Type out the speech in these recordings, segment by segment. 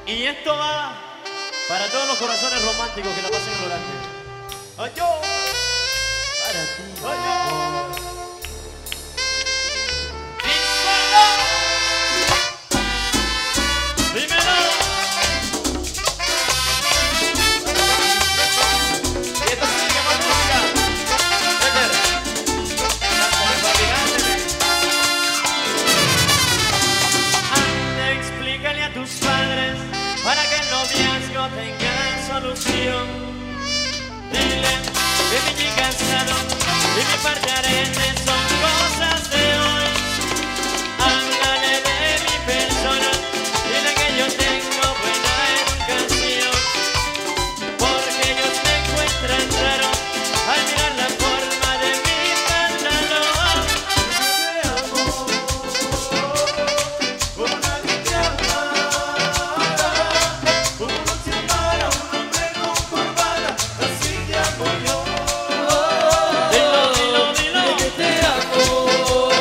Y esto va para todos los corazones románticos que la pasen en Rolante. ¡Ay, yo! Para ti. ¡Ay, yo! ¡Dímelo! Y esto sí que más música. Peter. Cántale, papi, cántale. Anda, explícale a tus padres para que el noviazgo tenga solución. Dile que mi cansado y mi par de aretes son cosas de hoy. Háblale de mi persona, dile que yo tengo buena educación, porque ellos me encuentran raro al mirar la forma de mi pantalón. Te amo, como nadie te amara, como no se amara un hombre con corbata, así te amo yo. Dilo, dilo, dilo, que te amo.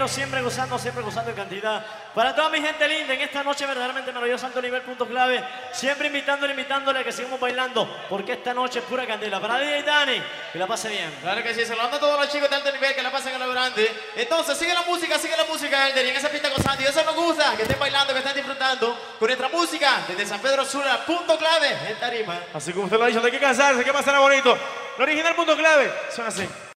pero siempre gozando en cantidad. Para toda mi gente linda, en esta noche verdaderamente maravillosa, alto nivel, punto clave. Siempre invitándole a que sigamos bailando, porque esta noche es pura candela. Para DJ Dani, que la pase bien. Claro que sí, saludando a todos los chicos de alto nivel que la pasen a lo grande. Entonces, sigue la música, Elder, y en esa pista gozando. Y eso nos gusta, que estén bailando, que estén disfrutando con nuestra música desde San Pedro Sula, punto clave en tarima. Así como usted lo ha dicho, hay que cansarse, hay que pasarla bonito. Lo original punto clave, son así.